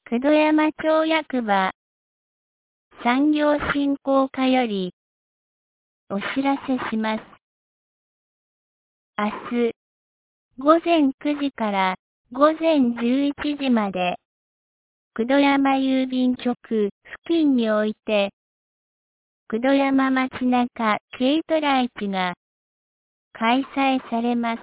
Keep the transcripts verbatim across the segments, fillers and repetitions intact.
九度山町役場産業振興課よりお知らせします。明日午前くじから午前じゅういちじまで九度山郵便局付近において九度山街中軽トラ市が開催されます。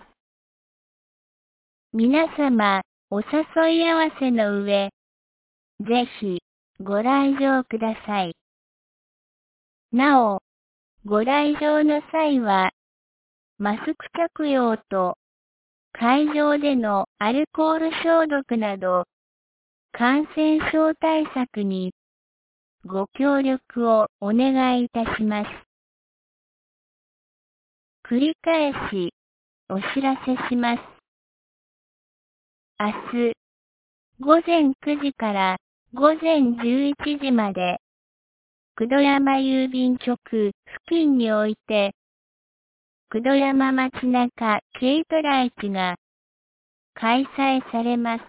皆様お誘い合わせの上、ぜひご来場ください。なお、ご来場の際は、マスク着用と会場でのアルコール消毒など、感染症対策にご協力をお願いいたします。繰り返しお知らせします。明日午前くじから午前じゅういちじまで九度山郵便局付近において九度山街中軽トラ市が開催されます。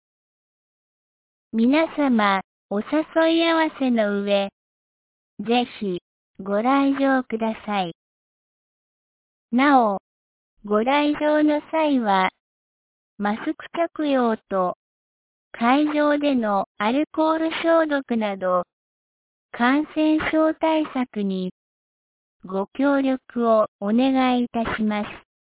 皆様お誘い合わせの上、ぜひご来場ください。なお、ご来場の際は、マスク着用と会場でのアルコール消毒など、感染症対策にご協力をお願いいたします。